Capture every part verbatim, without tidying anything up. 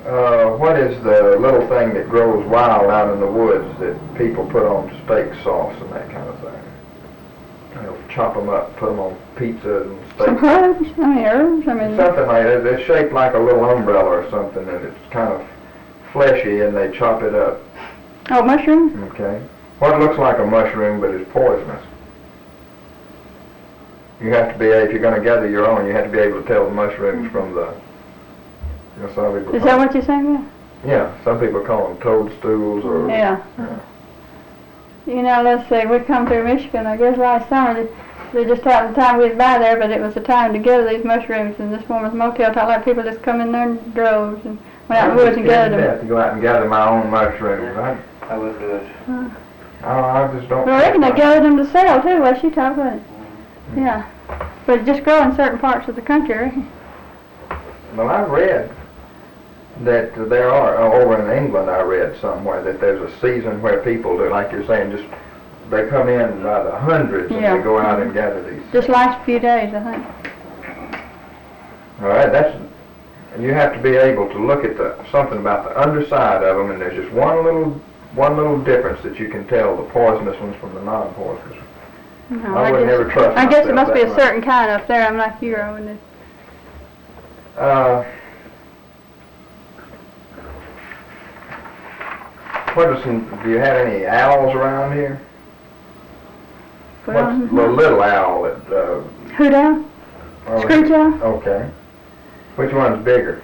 Uh, what is the little thing that grows wild out in the woods that people put on steak sauce and that kind of thing? You know, chop them up, put them on pizza and steak. Some herbs, I mean herbs, I mean... Something like that. It's shaped like a little umbrella or something, and it's kind of fleshy, and they chop it up. Oh, mushroom? Okay. What looks like a mushroom but is poisonous. You have to be, if you're going to gather your own, you have to be able to tell the mushrooms from the... You know, some people Is that what you're saying? Yeah, some people call them toadstools or... Yeah. yeah. You know, let's see, we come through Michigan, I guess last summer, they, they just happened the time we was by there, but it was the time to gather these mushrooms, and this woman's motel taught like people just come in there in droves and went out in the woods and gathered them. To go out and gather my own mushrooms. I, I wouldn't do it. Uh, oh, I just don't... well, I reckon they gathered them to sell, too, what she talked about it. Mm-hmm. Yeah. But it just grow in certain parts of the country, I reckon. Well, I read that there are, over in England I read somewhere, that there's a season where people do, like you're saying, just, they come in by the hundreds and yeah. they go out and gather these. Just last few days, I think. All right, that's, you have to be able to look at the, something about the underside of them, and there's just one little, one little difference that you can tell the poisonous ones from the non-poisonous. No, I would guess, never trust I guess it myself must be a that certain kind up there. I'm like you, I wouldn't. Uh, what are some, do you have any owls around here? Well, What's the little owl that, uh... Hoot owl? oh, Screech owl? Okay. Which one's bigger?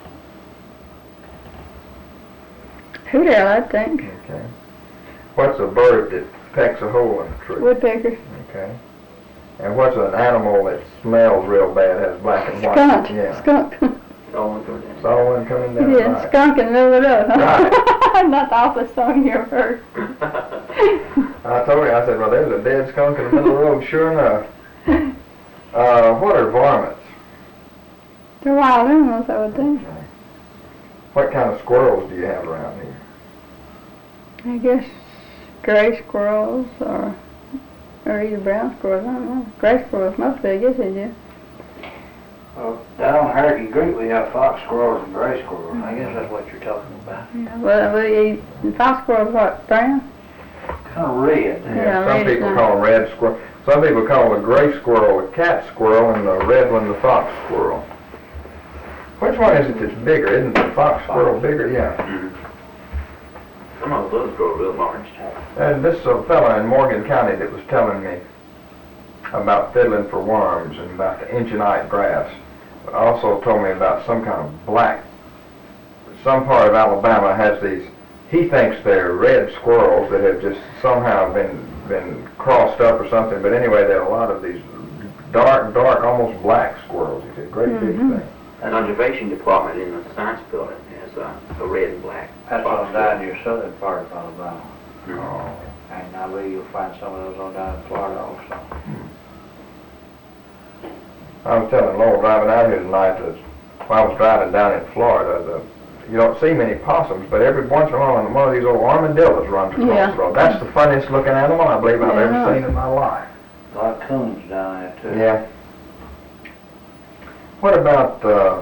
Hoot owl, I think. Okay. What's a bird that pecks a hole in the tree? Woodpecker. Okay. And what's an animal that smells real bad, has black and white? Skunk. Yeah. Skunk. It's all one coming down. Yeah, Right. skunk in the middle of the road. Right. Not the awfulest song you ever heard. I told you, I said, well, there's a dead skunk in the middle of the road, sure enough. Uh, what are varmints? They're wild animals, I would think. Okay. What kind of squirrels do you have around here? I guess gray squirrels or or either brown squirrels, I don't know. Gray squirrels mostly, I guess they do. Well, down in Hurricane Creek we have fox squirrels and gray squirrels. I guess that's what you're talking about. Yeah, well, we eat fox squirrels, what, brown? Kind of red. Yeah, Yeah, some red people is call them red squirrel. Some people call the gray squirrel the cat squirrel and the red one the fox squirrel. Which one is it that's bigger? Isn't the fox squirrel bigger? Yeah. Mm-hmm. Some of those grow real large. And this is a fellow in Morgan County that was telling me about fiddling for worms and about the ancient grass. But also told me about some kind of black, some part of Alabama has these, he thinks they're red squirrels that have just somehow been been crossed up or something, but anyway, there are a lot of these dark, dark, almost black squirrels. He said, great Mm-hmm. big thing. An observation department in the science building has a, a red and black. That's fox on down in your southern part of Alabama. Oh. And I believe you'll find some of those on down in Florida also. I was telling Lowell driving out here tonight that while I was driving down in Florida, the, you don't see many possums, but every once in a while one of these old armadillos runs across Yeah. the road. That's the funniest looking animal I believe I've Yeah. ever seen in my life. A lot of coons down there too. Yeah. What about uh,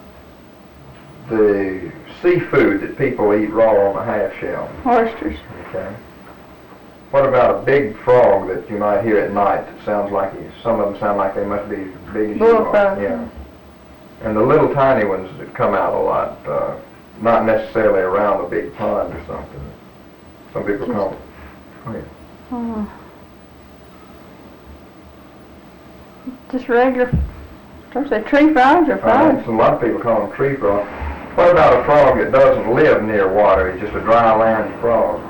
the seafood that people eat raw on a half shell? Oysters. Okay. What about a big frog that you might hear at night that sounds like, he, some of them sound like they must be as big as you are? Bullfrog. Yeah. And the little tiny ones that come out a lot, uh, not necessarily around a big pond or something. Some people Just- call them. Oh, yeah. Uh, just regular, don't say tree frogs or Uh, frogs. a lot of people call them tree frogs. What about a frog that doesn't live near water? He's just a dry land frog.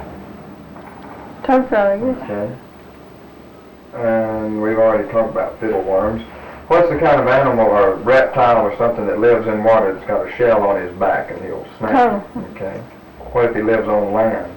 Toad frog, I guess. Okay. And we've already talked about fiddleworms. What's the kind of animal or reptile or something that lives in water that's got a shell on his back and he'll snap? Turtle. Okay. What if he lives on land?